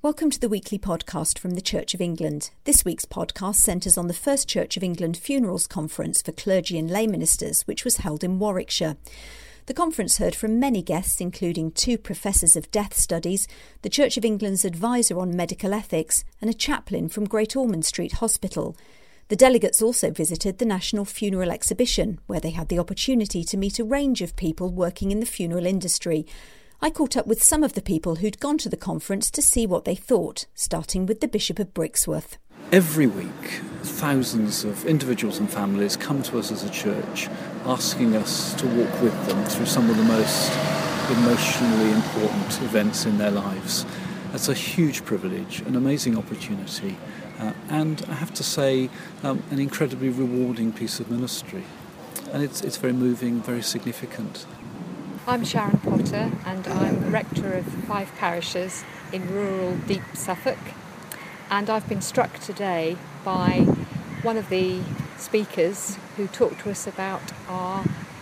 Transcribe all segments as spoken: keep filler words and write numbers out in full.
Welcome to the weekly podcast from the Church of England. This week's podcast centres on the first Church of England Funerals Conference for clergy and lay ministers, which was held in Warwickshire. The conference heard from many guests, including two professors of death studies, the Church of England's advisor on medical ethics, and a chaplain from Great Ormond Street Hospital. The delegates also visited the National Funeral Exhibition, where they had the opportunity to meet a range of people working in the funeral industry. I caught up with some of the people who'd gone to the conference to see what they thought, starting with the Bishop of Brixworth. Every week, thousands of individuals and families come to us as a church, asking us to walk with them through some of the most emotionally important events in their lives. That's a huge privilege, an amazing opportunity, uh, and I have to say, um, an incredibly rewarding piece of ministry. And it's, it's very moving, very significant. I'm Sharon Potter and I'm rector of five parishes in rural deep Suffolk, and I've been struck today by one of the speakers who talked to us about our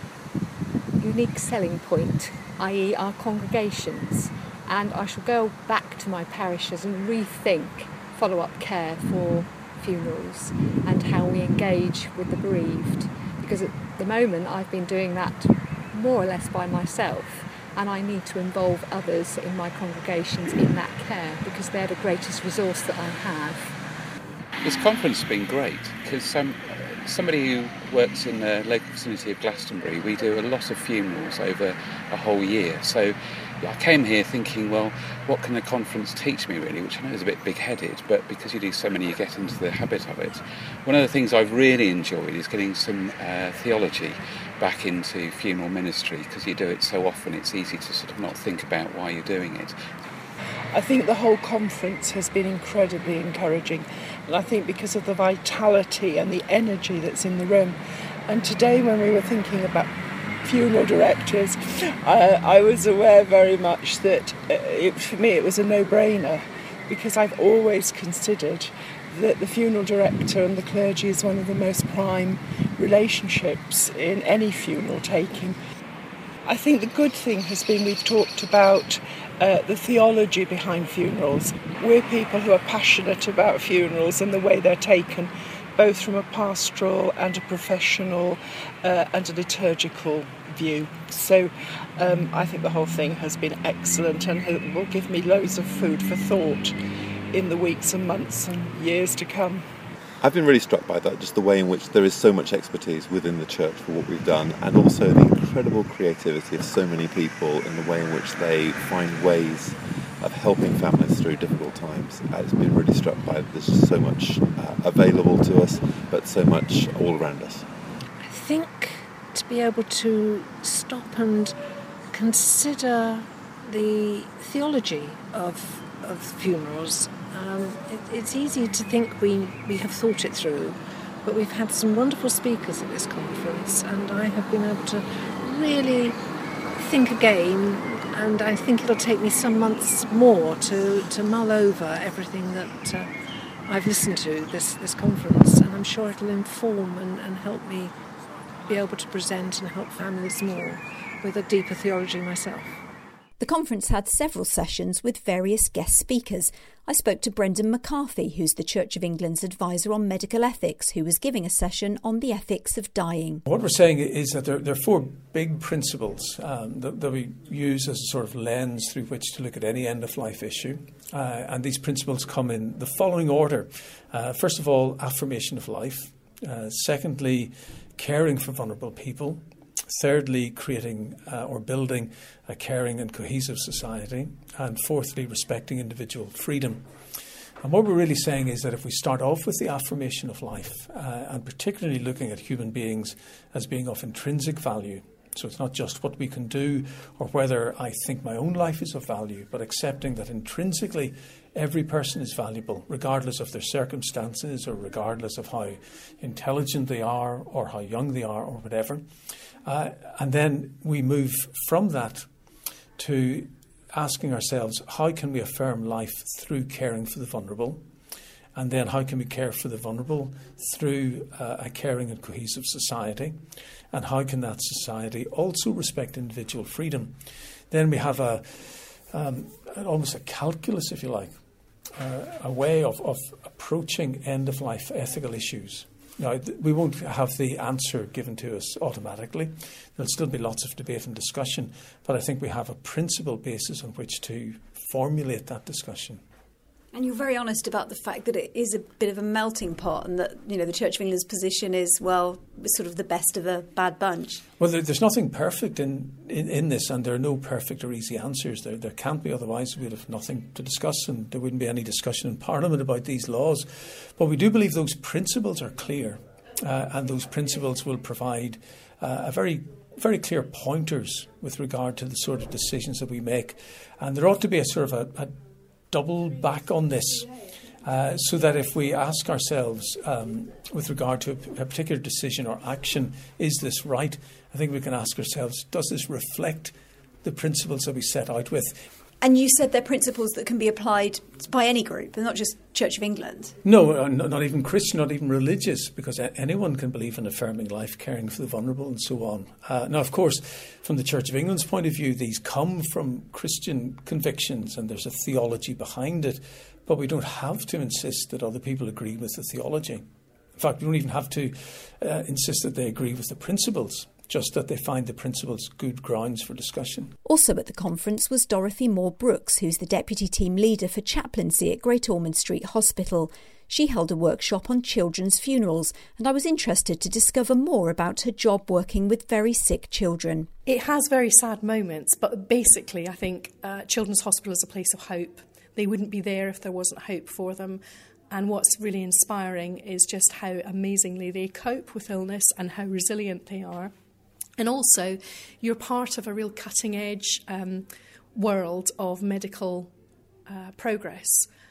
unique selling point, that is our congregations, and I shall go back to my parishes and rethink follow-up care for funerals and how we engage with the bereaved, because at the moment I've been doing that more or less by myself, and I need to involve others in my congregations in that care because they're the greatest resource that I have. This conference has been great because um, somebody who works in the local vicinity of Glastonbury, we do a lot of funerals over a whole year. So I came here thinking, well, what can the conference teach me really, which I know is a bit big-headed, but because you do so many, you get into the habit of it. One of the things I've really enjoyed is getting some uh, theology back into funeral ministry, because you do it so often it's easy to sort of not think about why you're doing it. I think the whole conference has been incredibly encouraging, and I think because of the vitality and the energy that's in the room. And today when we were thinking about funeral directors, I, I was aware very much that uh, it, for me it was a no-brainer, because I've always considered that the funeral director and the clergy is one of the most prime relationships in any funeral taking. I think the good thing has been we've talked about uh, the theology behind funerals. We're people who are passionate about funerals and the way they're taken, both from a pastoral and a professional uh, and a liturgical view. So um, I think the whole thing has been excellent and will give me loads of food for thought in the weeks and months and years to come. I've been really struck by that, just the way in which there is so much expertise within the church for what we've done, and also the incredible creativity of so many people in the way in which they find ways of helping families through difficult times. It's been really struck by there's just so much uh, available to us, but so much all around us. I think to be able to stop and consider the theology of of funerals. Um, it, it's easy to think we, we have thought it through, but we've had some wonderful speakers at this conference, and I have been able to really think again, and I think it'll take me some months more to, to mull over everything that uh, I've listened to this, this conference, and I'm sure it'll inform and, and help me be able to present and help families more with a deeper theology myself. The conference had several sessions with various guest speakers. I spoke to Brendan McCarthy, who's the Church of England's advisor on medical ethics, who was giving a session on the ethics of dying. What we're saying is that there, there are four big principles um, that, that we use as a sort of lens through which to look at any end-of-life issue. Uh, and these principles come in the following order. Uh, first of all, affirmation of life. Uh, secondly, caring for vulnerable people. Thirdly, creating uh, or building a caring and cohesive society. And fourthly, respecting individual freedom. And what we're really saying is that if we start off with the affirmation of life, uh, and particularly looking at human beings as being of intrinsic value, so it's not just what we can do or whether I think my own life is of value, but accepting that intrinsically every person is valuable, regardless of their circumstances or regardless of how intelligent they are or how young they are or whatever. Uh, and then we move from that to asking ourselves, how can we affirm life through caring for the vulnerable? And then how can we care for the vulnerable through uh, a caring and cohesive society? And how can that society also respect individual freedom? Then we have a um, almost a calculus, if you like, uh, a way of, of approaching end-of-life ethical issues. Now, th- we won't have the answer given to us automatically. There'll still be lots of debate and discussion, but I think we have a principal basis on which to formulate that discussion. And you're very honest about the fact that it is a bit of a melting pot, and that, you know, the Church of England's position is, well, sort of the best of a bad bunch. Well, there, there's nothing perfect in, in, in this, and there are no perfect or easy answers. There, there can't be, otherwise we'd have nothing to discuss, and there wouldn't be any discussion in Parliament about these laws. But we do believe those principles are clear, uh, and those principles will provide uh, a very very clear pointers with regard to the sort of decisions that we make. And there ought to be a sort of a, a double back on this, uh, so that if we ask ourselves um, with regard to a, a particular decision or action, is this right? I think we can ask ourselves, does this reflect the principles that we set out with? And you said they're principles that can be applied by any group, and not just Church of England. No, uh, not even Christian, not even religious, because a- anyone can believe in affirming life, caring for the vulnerable and so on. Uh, now, of course, from the Church of England's point of view, these come from Christian convictions and there's a theology behind it, but we don't have to insist that other people agree with the theology. In fact, we don't even have to uh, insist that they agree with the principles, just that they find the principles good grounds for discussion. Also at the conference was Dorothy Moore-Brooks, who's the Deputy Team Leader for Chaplaincy at Great Ormond Street Hospital. She held a workshop on children's funerals, and I was interested to discover more about her job working with very sick children. It has very sad moments, but basically I think uh, Children's Hospital is a place of hope. They wouldn't be there if there wasn't hope for them. And what's really inspiring is just how amazingly they cope with illness and how resilient they are. And also, you're part of a real cutting-edge um, world of medical uh, progress.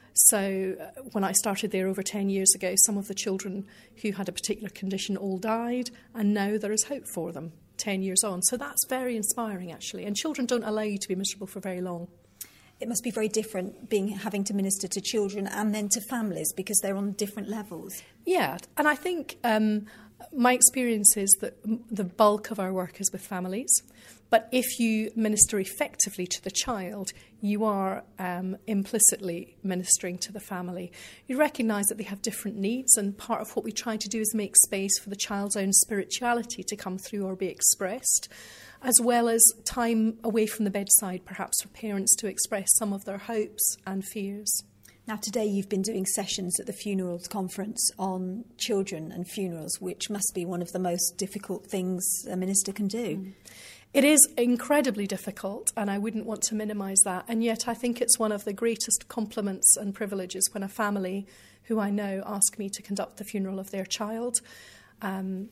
So uh, when I started there over ten years ago, some of the children who had a particular condition all died, and now there is hope for them ten years on. So that's very inspiring, actually. And children don't allow you to be miserable for very long. It must be very different being having to minister to children and then to families, because they're on different levels. Yeah, and I think um, my experience is that the bulk of our work is with families. But if you minister effectively to the child, you are um, implicitly ministering to the family. You recognise that they have different needs, and part of what we try to do is make space for the child's own spirituality to come through or be expressed, as well as time away from the bedside, perhaps for parents to express some of their hopes and fears. Now, today you've been doing sessions at the Funerals Conference on children and funerals, which must be one of the most difficult things a minister can do. Mm. It is incredibly difficult, and I wouldn't want to minimise that. And yet I think it's one of the greatest compliments and privileges when a family who I know ask me to conduct the funeral of their child. Um,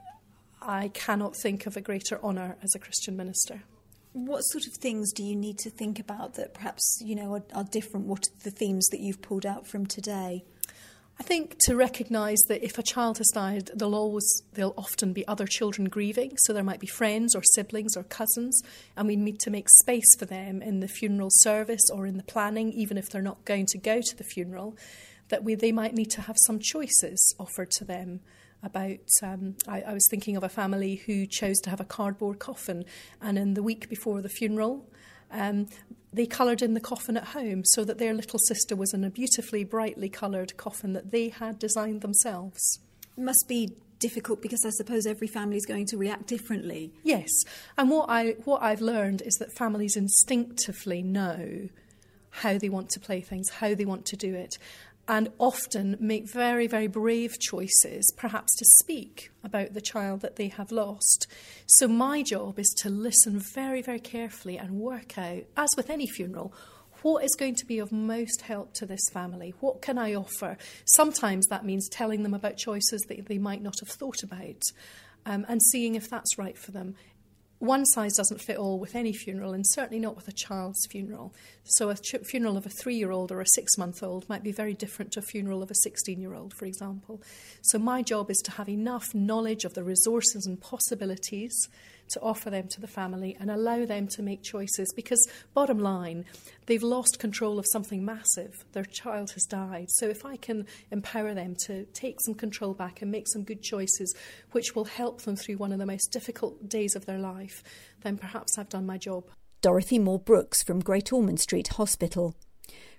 I cannot think of a greater honour as a Christian minister. What sort of things do you need to think about that perhaps, you know, are, are different? What are the themes that you've pulled out from today? I think to recognise that if a child has died, there'll always, there'll often be other children grieving. So there might be friends or siblings or cousins, and we need to make space for them in the funeral service or in the planning, even if they're not going to go to the funeral, that we they might need to have some choices offered to them. About, um, I, I was thinking of a family who chose to have a cardboard coffin, and in the week before the funeral, um, they coloured in the coffin at home so that their little sister was in a beautifully, brightly coloured coffin that they had designed themselves. It must be difficult because I suppose every family is going to react differently. Yes, and what I what I've learned is that families instinctively know how they want to play things, how they want to do it, and often make very, very brave choices, perhaps to speak about the child that they have lost. So my job is to listen very, very carefully and work out, as with any funeral, what is going to be of most help to this family? What can I offer? Sometimes that means telling them about choices that they might not have thought about, um, and seeing if that's right for them. One size doesn't fit all with any funeral, and certainly not with a child's funeral. So a ch- funeral of a three-year-old or a six-month-old might be very different to a funeral of a sixteen-year-old, for example. So my job is to have enough knowledge of the resources and possibilities to offer them to the family and allow them to make choices, because bottom line, they've lost control of something massive. Their child has died. So if I can empower them to take some control back and make some good choices which will help them through one of the most difficult days of their life, then perhaps I've done my job. Dorothy Moore-Brooks from Great Ormond Street Hospital.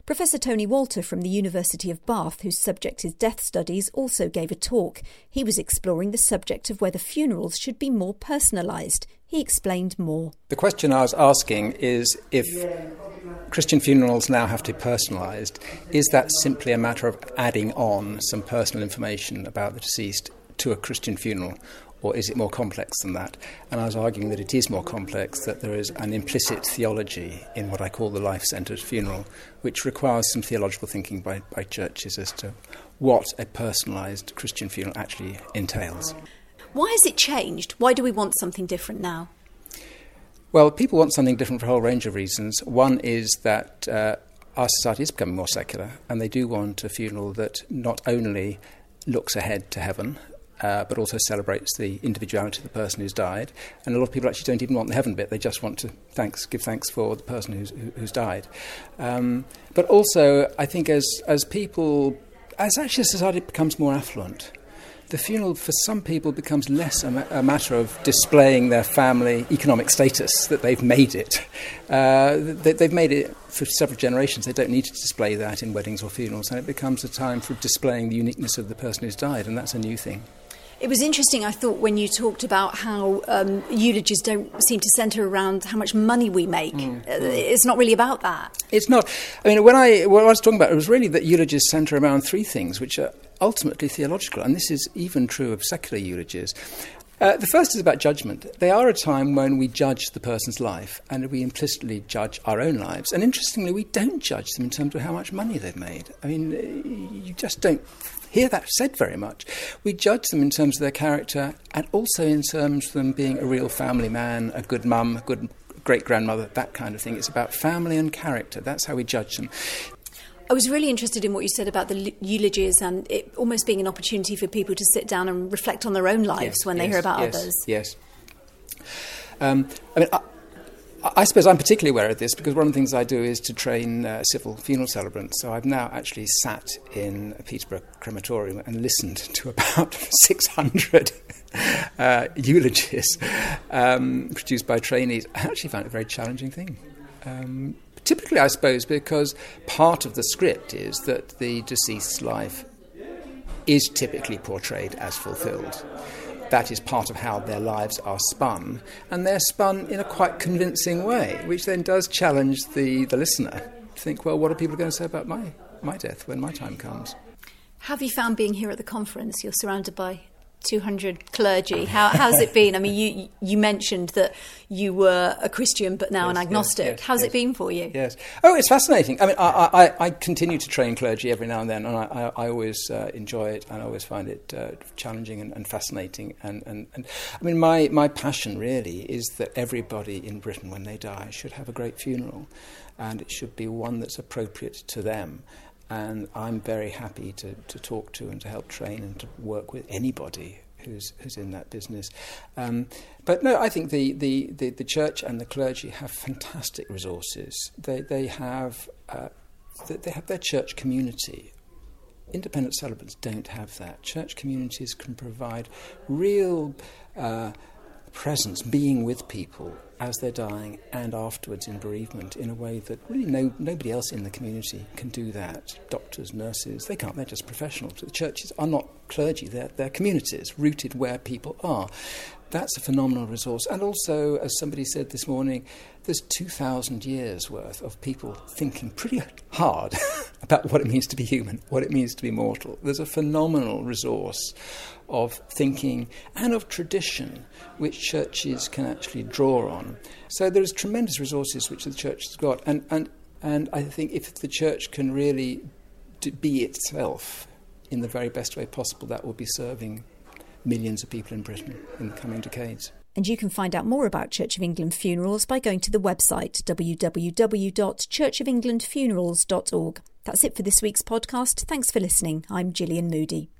Professor Tony Walter from the University of Bath, whose subject is death studies, also gave a talk. He was exploring the subject of whether funerals should be more personalised. He explained more. The question I was asking is if Christian funerals now have to be personalised, is that simply a matter of adding on some personal information about the deceased to a Christian funeral, or is it more complex than that? And I was arguing that it is more complex, that there is an implicit theology in what I call the life-centred funeral, which requires some theological thinking by, by churches as to what a personalised Christian funeral actually entails. Why has it changed? Why do we want something different now? Well, people want something different for a whole range of reasons. One is that uh, our society is becoming more secular, and they do want a funeral that not only looks ahead to heaven, Uh, but also celebrates the individuality of the person who's died. And a lot of people actually don't even want the heaven bit. They just want to thanks, give thanks for the person who's, who, who's died. Um, but also, I think as, as people, as actually society becomes more affluent, the funeral for some people becomes less a, ma- a matter of displaying their family economic status, that they've made it. Uh, they, they've made it for several generations. They don't need to display that in weddings or funerals. And it becomes a time for displaying the uniqueness of the person who's died, and that's a new thing. It was interesting, I thought, when you talked about how um, eulogies don't seem to centre around how much money we make. Mm. Uh, it's not really about that. It's not. I mean, when I, what I was talking about, it was really that eulogies centre around three things, which are ultimately theological, and this is even true of secular eulogies. Uh, the first is about judgment. They are a time when we judge the person's life, and we implicitly judge our own lives. And interestingly, we don't judge them in terms of how much money they've made. I mean, you just don't hear that said very much. We judge them in terms of their character, and also in terms of them being a real family man, a good mum, a good great-grandmother, that kind of thing. It's about family and character. That's how we judge them. I was really interested in what you said about the eulogies and it almost being an opportunity for people to sit down and reflect on their own lives yes, when they yes, hear about yes, others. Yes. Um, I mean, I, I suppose I'm particularly aware of this because one of the things I do is to train uh, civil funeral celebrants. So I've now actually sat in a Peterborough crematorium and listened to about six hundred uh, eulogies um, produced by trainees. I actually found it a very challenging thing. Um, typically, I suppose, because part of the script is that the deceased's life is typically portrayed as fulfilled. That is part of how their lives are spun, and they're spun in a quite convincing way, which then does challenge the, the listener to think, well, what are people going to say about my, my death when my time comes? Have you found being here at the conference, you're surrounded by two hundred clergy, How, how's it been? I mean, you you mentioned that you were a Christian but now yes, an agnostic. Yes, yes, how's yes. it been for you? Yes. Oh, it's fascinating. I mean, I, I, I continue to train clergy every now and then, and I, I, I always uh, enjoy it, and I always find it uh, challenging and, and fascinating. And, and, and I mean, my, my passion really is that everybody in Britain, when they die, should have a great funeral, and it should be one that's appropriate to them. And I'm very happy to, to talk to and to help train and to work with anybody who's who's in that business. Um, but no, I think the, the, the, the church and the clergy have fantastic resources. They they have uh, they have their church community. Independent celebrants don't have that. Church communities can provide real uh, presence, being with people as they're dying and afterwards in bereavement in a way that really no, nobody else in the community can do that. Doctors, nurses, they can't, they're just professionals. The churches are not clergy, they're, they're communities rooted where people are. That's a phenomenal resource. And also, as somebody said this morning, there's two thousand years worth of people thinking pretty hard about what it means to be human, what it means to be mortal. There's a phenomenal resource of thinking and of tradition which churches can actually draw on. So there's tremendous resources which the church has got. And, and, and I think if the church can really be itself in the very best way possible, that will be serving millions of people in Britain in the coming decades. And you can find out more about Church of England funerals by going to the website w w w dot church of england funerals dot org. That's it for this week's podcast. Thanks for listening. I'm Gillian Moody.